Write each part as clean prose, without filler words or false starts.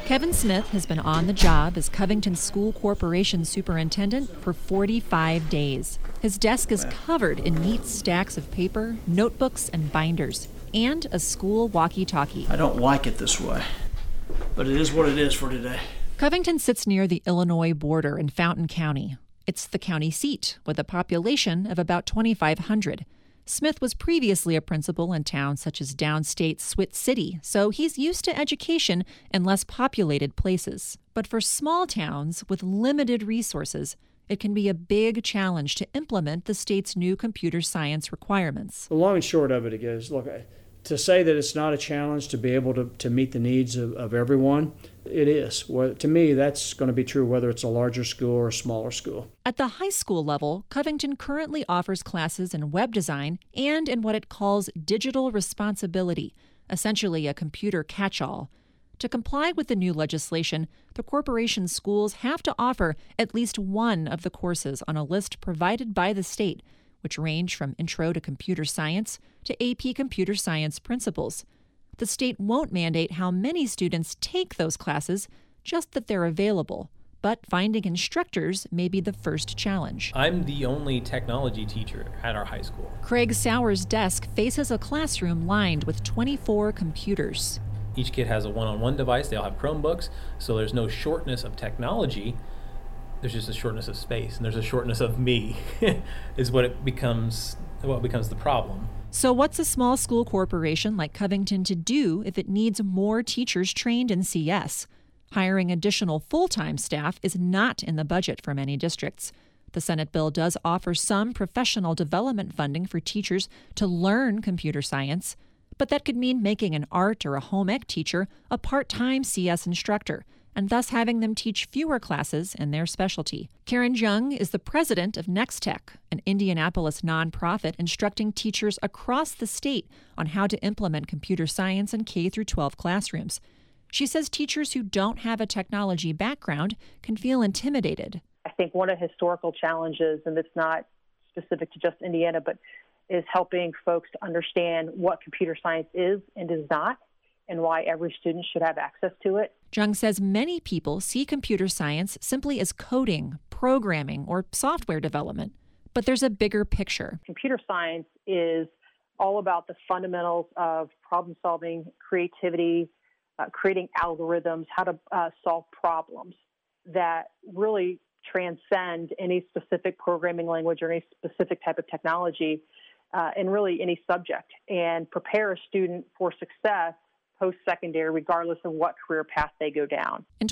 Kevin Smith has been on the job as Covington School Corporation superintendent for 45 days. His desk is covered in neat stacks of paper, notebooks, and binders, and a school walkie-talkie. I don't like it this way, but it is what it is for today. Covington sits near the Illinois border in Fountain County. It's the county seat, with a population of about 2,500. Smith was previously a principal in towns such as downstate Swit City, so he's used to education in less populated places. But for small towns with limited resources, it can be a big challenge to implement the state's new computer science requirements. The long and short of it is, look, to say that it's not a challenge to be able to meet the needs of everyone, it is. Well, to me, that's going to be true whether it's a larger school or a smaller school. At the high school level, Covington currently offers classes in web design and in what it calls digital responsibility, essentially a computer catch-all. To comply with the new legislation, the corporation's schools have to offer at least one of the courses on a list provided by the state, which range from Intro to Computer Science to AP Computer Science Principles. The state won't mandate how many students take those classes, just that they're available. But finding instructors may be the first challenge. I'm the only technology teacher at our high school. Craig Sauer's desk faces a classroom lined with 24 computers. Each kid has a one-on-one device. They all have Chromebooks, so there's no shortness of technology. There's just a shortness of space, and there's a shortness of me, is what becomes the problem. So what's a small school corporation like Covington to do if it needs more teachers trained in CS? Hiring additional full-time staff is not in the budget for many districts. The Senate bill does offer some professional development funding for teachers to learn computer science, but that could mean making an art or a home ec teacher a part-time CS instructor, and thus having them teach fewer classes in their specialty. Karen Jung is the president of NextTech, an Indianapolis nonprofit instructing teachers across the state on how to implement computer science in K-12 classrooms. She says teachers who don't have a technology background can feel intimidated. I think one of the historical challenges, and it's not specific to just Indiana, but is helping folks to understand what computer science is and is not, and why every student should have access to it. Jung says many people see computer science simply as coding, programming, or software development. But there's a bigger picture. Computer science is all about the fundamentals of problem solving, creativity, creating algorithms, how to solve problems that really transcend any specific programming language or any specific type of technology, and really any subject, and prepare a student for success post-secondary, regardless of what career path they go down. In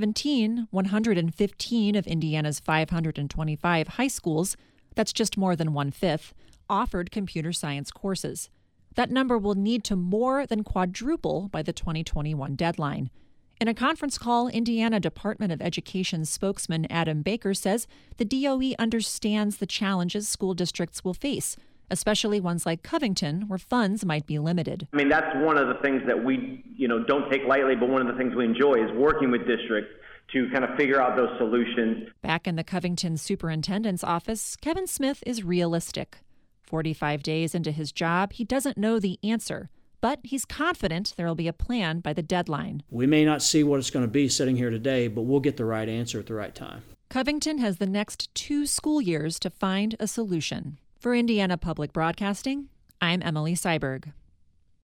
2017, 115 of Indiana's 525 high schools, that's just more than 1/5, offered computer science courses. That number will need to more than quadruple by the 2021 deadline. In a conference call, Indiana Department of Education spokesman Adam Baker says the DOE understands the challenges school districts will face, especially ones like Covington, where funds might be limited. I mean, that's one of the things that we, don't take lightly, but one of the things we enjoy is working with districts to kind of figure out those solutions. Back in the Covington superintendent's office, Kevin Smith is realistic. 45 days into his job, he doesn't know the answer, but he's confident there will be a plan by the deadline. We may not see what it's going to be sitting here today, but we'll get the right answer at the right time. Covington has the next 2 school years to find a solution. For Indiana Public Broadcasting, I'm Emily Seiberg.